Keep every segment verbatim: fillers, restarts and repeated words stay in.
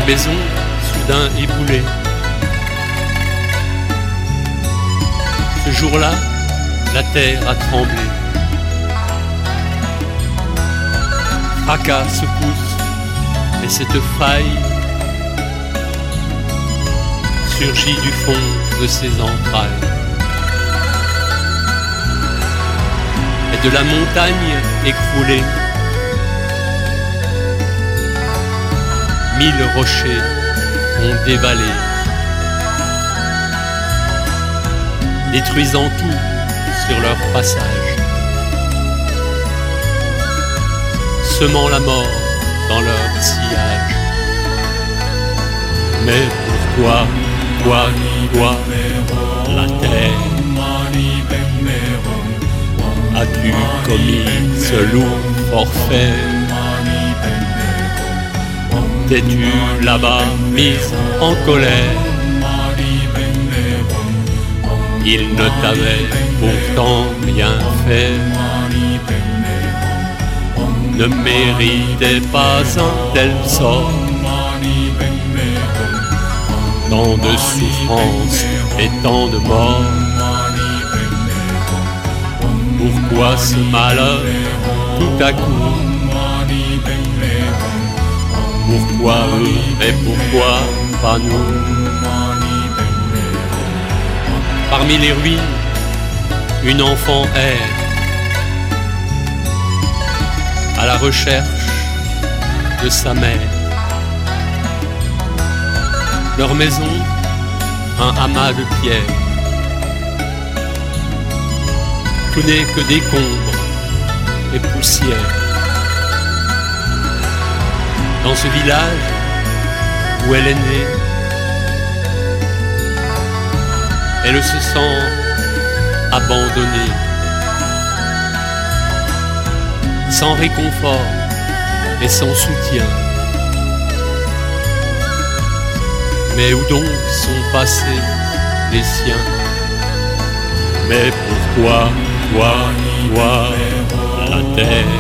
maison soudain éboulée. Ce jour-là, la terre a tremblé. Fracas, secousse, et cette faille surgit du fond de ses entrailles. Et de la montagne écroulée, mille rochers ont dévalé, détruisant tout sur leur passage, semant la mort dans leur sillage. Mais pourquoi, toi, toi, la terre, as-tu commis ce lourd forfait? T'es-tu là-bas mise en colère? Il ne t'avait pourtant rien fait, ne méritait pas un tel sort. Tant de souffrances et tant de morts, pourquoi ce malheur tout à coup? Pourquoi eux et pourquoi pas nous? Parmi les ruines, une enfant erre, à la recherche de sa mère. Leur maison, un amas de pierres. Tout n'est que décombres et poussière. Dans ce village où elle est née, elle se sent abandonnée, sans réconfort et sans soutien. Mais où donc sont passés les siens? Mais pourquoi, toi, toi, la terre,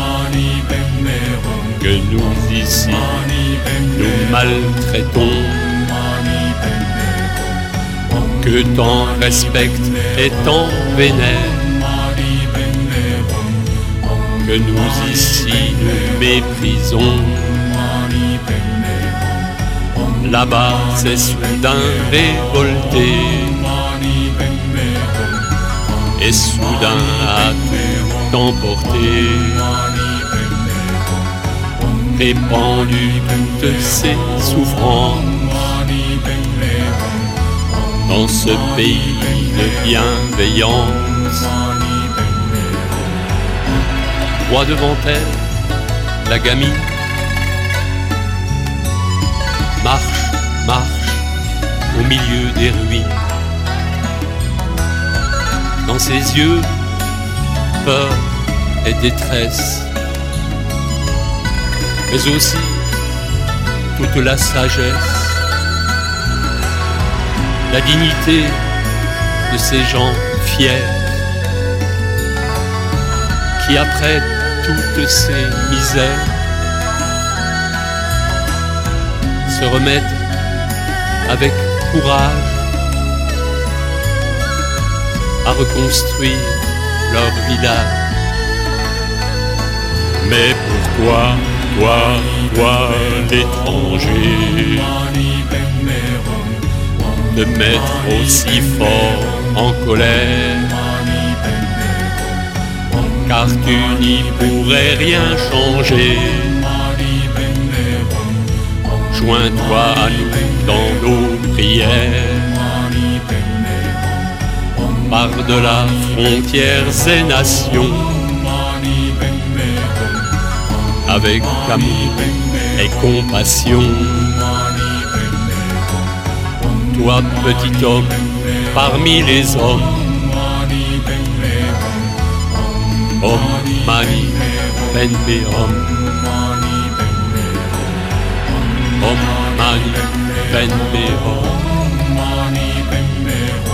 que nous ici, nous maltraitons, que tant respecte et tant vénère, que nous ici nous méprisons. Là-bas c'est soudain révolté, et soudain a tout emporté, répandu toutes ses souffrances dans ce pays de bienveillance. Droit devant elle, la gamine marche, marche au milieu des ruines. Dans ses yeux, peur et détresse, mais aussi toute la sagesse, la dignité de ces gens fiers qui, après toutes ces misères, se remettent avec courage à reconstruire leur village. Mais pourquoi, toi, toi, l'étranger, te mettre aussi fort en colère? Car tu n'y pourrais rien changer. Joins-toi à nous dans nos prières. Par-delà frontières et nations, avec amour et compassion. Toi, petit homme, parmi les hommes, homme, mani, benbe homme, homme, mani, benbe homme.